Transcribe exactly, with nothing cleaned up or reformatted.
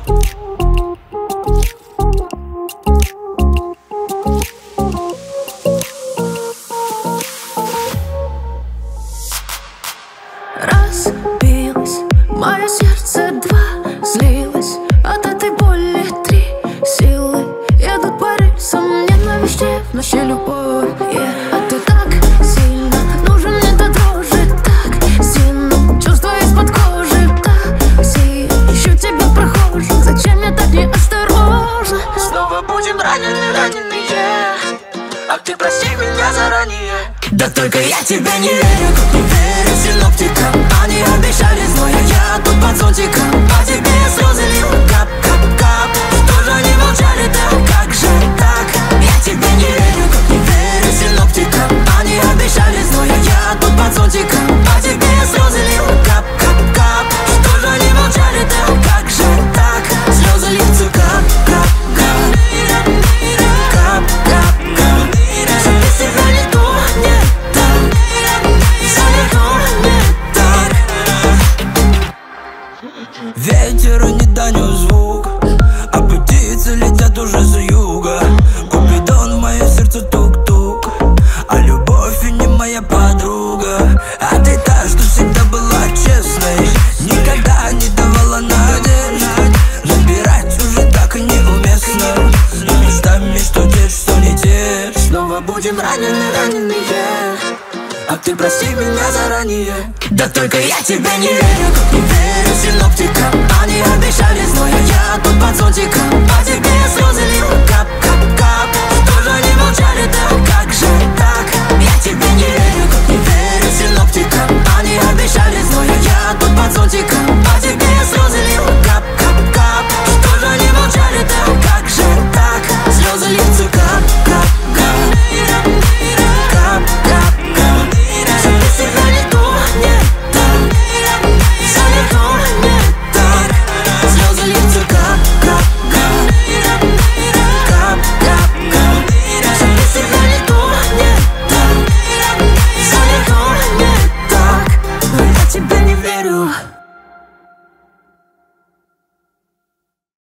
Разбилось мое сердце, два слилось от этой боли, три силы едут по рельсам ненависти, в ночи любовь, yeah. А ты так сильно нужен мне до дрожи, так сильно чувства из-под кожи, такси, ищу тебя в прохожих, зачем я так неосторожна? Снова будем ранены, раненые, а ты прости меня заранее. Да только я тебе не верю, как не верю синоптикам. Они обещали зной, а я тут под зонтиком. А тебе я слезы лил, кап-кап-кап. Что же они молчали, да как же так? Я тебе не верю, как не верю синоптикам. Они обещали зной, а я тут под зонтиком. А тебе я слезы лил, кап-кап-кап. Что же они молчали, да как же так? Слезы льются, кап-кап-кап. Кап-кап-кап. Что без тебя не то, не так. Все не то, не так. Ветер и не донес звук, а птицы летят уже с юга. Купидон в мое сердце тук-тук, а любовь и не моя подруга. А ты та, что всегда была честной, никогда не давала надежд. Забирать уже так и неуместно, и мечтами, что тешь, что не тешь. Снова будем ранены, раненые, а ты прости меня заранее. Да только я тебе не верю, как не верю синоптикам.